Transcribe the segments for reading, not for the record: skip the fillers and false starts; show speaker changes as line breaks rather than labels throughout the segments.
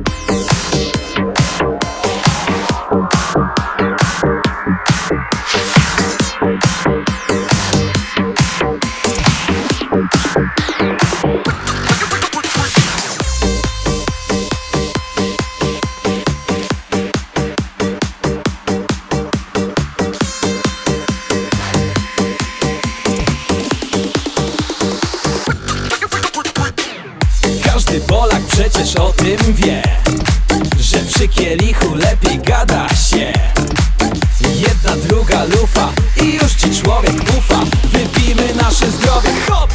Każdy Polak przecież o tym wie, że przy kielichu lepiej gada się. Jedna, druga lufa i już ci człowiek ufa. Wypijmy nasze zdrowie, hop!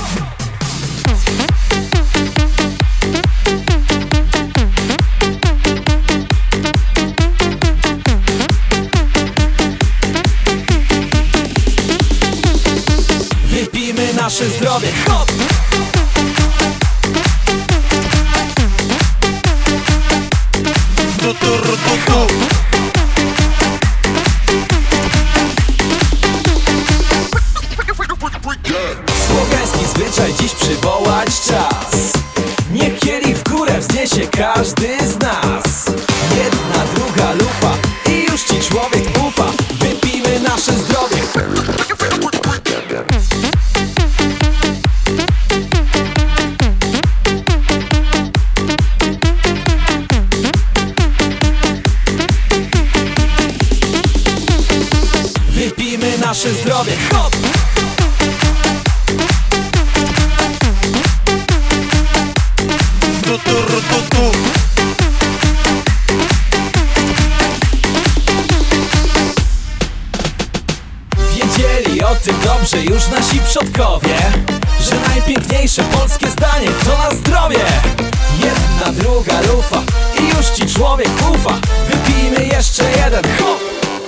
Wypijmy nasze zdrowie, hop! Słowiański zwyczaj dziś przywołać czas. Niech kielich w górę wzniesie każdy z nas. Jedna, druga lufa i już ci człowiek ufa. Wypijmy nasze zdrowie. Wypijmy nasze zdrowie, hop! Wiedzieli o tym dobrze już nasi przodkowie, że najpiękniejsze polskie zdanie to na zdrowie. Jedna, druga lufa i już ci człowiek ufa. Wypijmy jeszcze jeden, hop!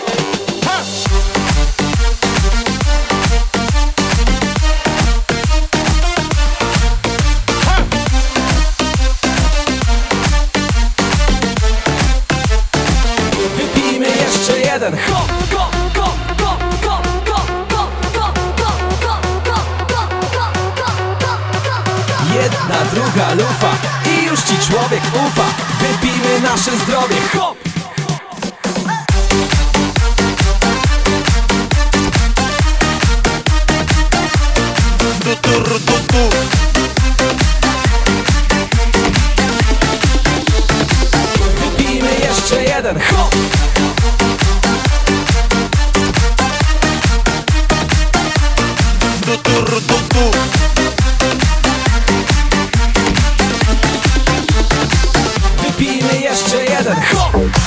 Wypijmy jeszcze jeden, hop! Jedna, druga lufa i już ci człowiek ufa. Wypijmy nasze zdrowie, hop! Wypijmy jeszcze jeden, hop! Wypijmy jeszcze jeden, hop!